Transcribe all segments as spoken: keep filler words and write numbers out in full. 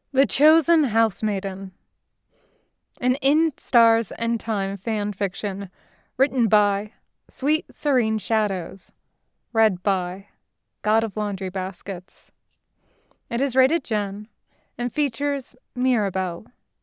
The Chosen Housemaiden. An In Stars and Time fan fiction written by Sweet Serene Shadows, read by God of Laundry Baskets. It is rated Gen and features Mirabelle.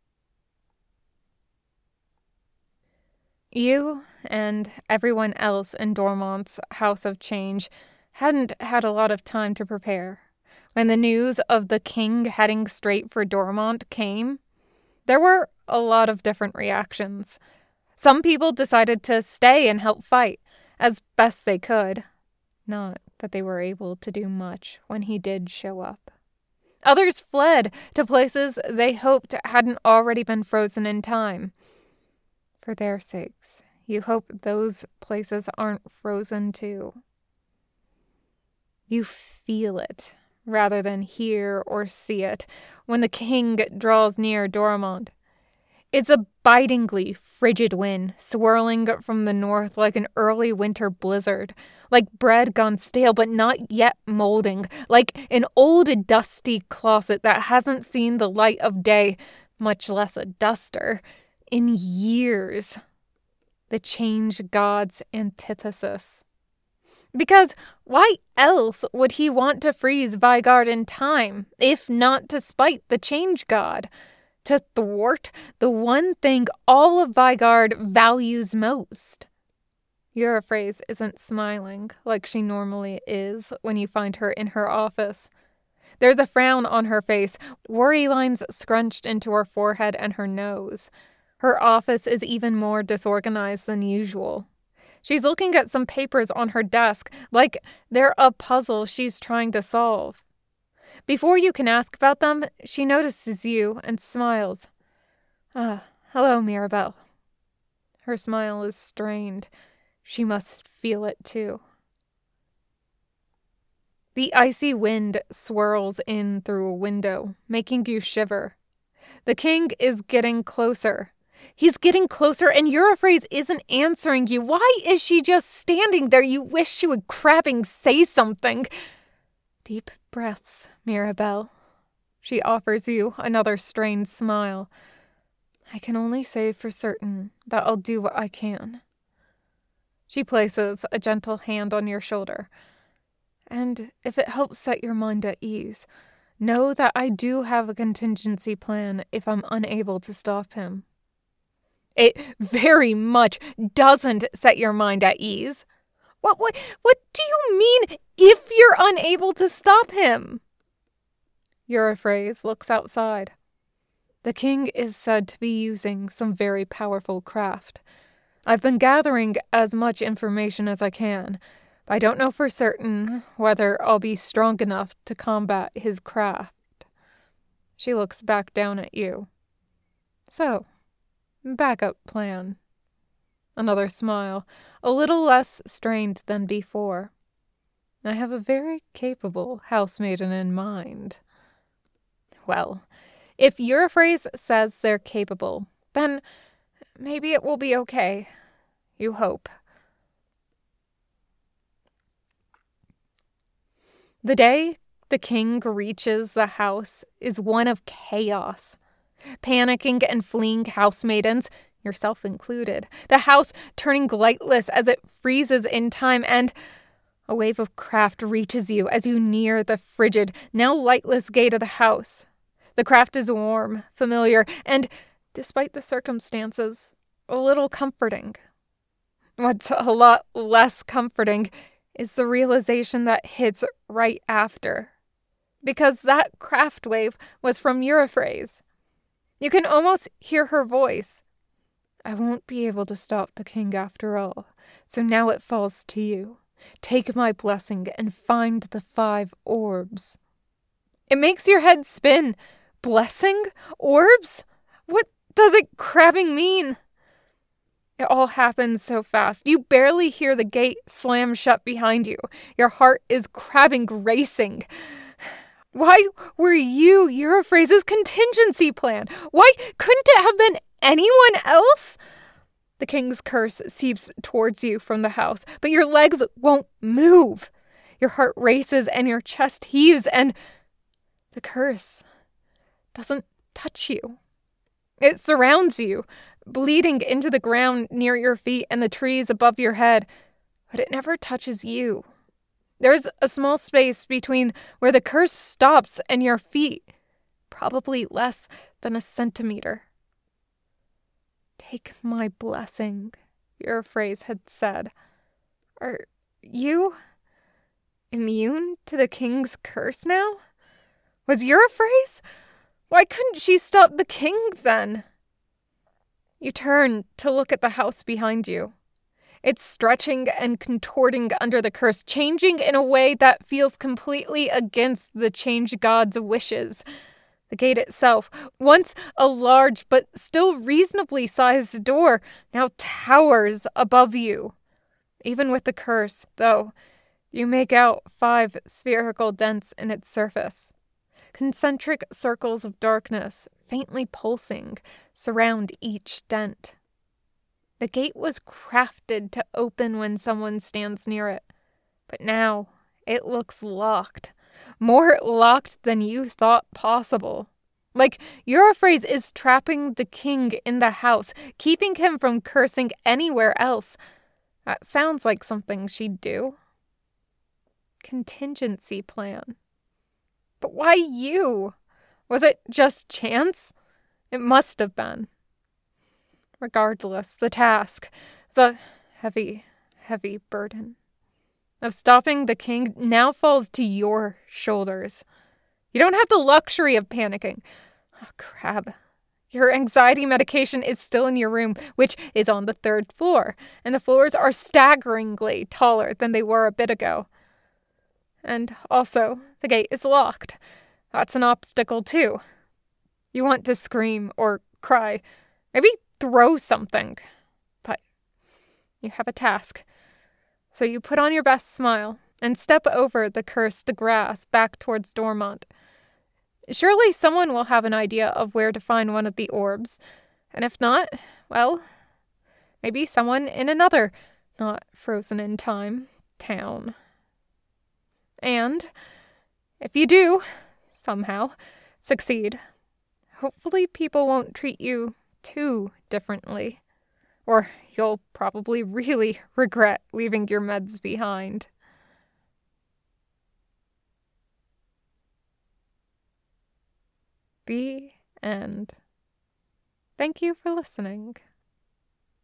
You and everyone else in Dormont's House of Change hadn't had a lot of time to prepare. When the news of the king heading straight for Dormont came, there were a lot of different reactions. Some people decided to stay and help fight, as best they could. Not that they were able to do much when he did show up. Others fled to places they hoped hadn't already been frozen in time. For their sakes, you hope those places aren't frozen too. You feel it, rather than hear or see it, when the king draws near Dormont. It's a bitingly frigid wind, swirling from the north like an early winter blizzard, like bread gone stale but not yet molding, like an old dusty closet that hasn't seen the light of day, much less a duster, in years. The change god's antithesis. Because why else would he want to freeze Vigard in time, if not to spite the change god? To thwart the one thing all of Vigard values most? Euryphrase isn't smiling like she normally is when you find her in her office. There's a frown on her face, worry lines scrunched into her forehead and her nose. Her office is even more disorganized than usual. She's looking at some papers on her desk, like they're a puzzle she's trying to solve. Before you can ask about them, she notices you and smiles. Ah, hello, Mirabelle. Her smile is strained. She must feel it, too. The icy wind swirls in through a window, making you shiver. The king is getting closer. He's getting closer, and Euryphrase isn't answering you. Why is she just standing there? You wish she would crabbing say something. Deep breaths, Mirabelle. She offers you another strained smile. I can only say for certain that I'll do what I can. She places a gentle hand on your shoulder. And if it helps set your mind at ease, know that I do have a contingency plan if I'm unable to stop him. It very much doesn't set your mind at ease. What, what, what do you mean, if you're unable to stop him? Euryphrase looks outside. The king is said to be using some very powerful craft. I've been gathering as much information as I can, but I don't know for certain whether I'll be strong enough to combat his craft. She looks back down at you. So, backup plan. Another smile, a little less strained than before. I have a very capable housemaiden in mind. Well, if Euryphrase says they're capable, then maybe it will be okay. You hope. The day the king reaches the house is one of chaos. Panicking and fleeing housemaidens, yourself included, the house turning lightless as it freezes in time, and a wave of craft reaches you as you near the frigid, now lightless gate of the house. The craft is warm, familiar, and, despite the circumstances, a little comforting. What's a lot less comforting is the realization that hits right after. Because that craft wave was from Euryphrase. You can almost hear her voice. I won't be able to stop the king after all, so now it falls to you. Take my blessing and find the five orbs. It makes your head spin. Blessing? Orbs? What does it crabbing mean? It all happens so fast. You barely hear the gate slam shut behind you. Your heart is crabbing racing. Why were you Euryphrase's contingency plan? Why couldn't it have been anyone else? The king's curse seeps towards you from the house, but your legs won't move. Your heart races and your chest heaves, and the curse doesn't touch you. It surrounds you, bleeding into the ground near your feet and the trees above your head, but it never touches you. There's a small space between where the curse stops and your feet, probably less than a centimeter. Take my blessing, Euphrates had said. Are you immune to the king's curse now? Was Euphrates? Why couldn't she stop the king then? You turn to look at the house behind you. It's stretching and contorting under the curse, changing in a way that feels completely against the change god's wishes. The gate itself, once a large but still reasonably sized door, now towers above you. Even with the curse, though, you make out five spherical dents in its surface. Concentric circles of darkness, faintly pulsing, surround each dent. The gate was crafted to open when someone stands near it, but now it looks locked. More locked than you thought possible. Like Euphrates is trapping the king in the house, keeping him from cursing anywhere else. That sounds like something she'd do. Contingency plan. But why you? Was it just chance? It must have been. Regardless, the task, the heavy, heavy burden of stopping the king now falls to your shoulders. You don't have the luxury of panicking. Oh, crab. Your anxiety medication is still in your room, which is on the third floor, and the floors are staggeringly taller than they were a bit ago. And also, the gate is locked. That's an obstacle, too. You want to scream or cry, maybe throw something, but you have a task. So you put on your best smile and step over the cursed grass back towards Dormont. Surely someone will have an idea of where to find one of the orbs, and if not, well, maybe someone in another, not frozen in time, town. And if you do, somehow, succeed, hopefully people won't treat you too differently, or you'll probably really regret leaving your meds behind. The end. Thank you for listening.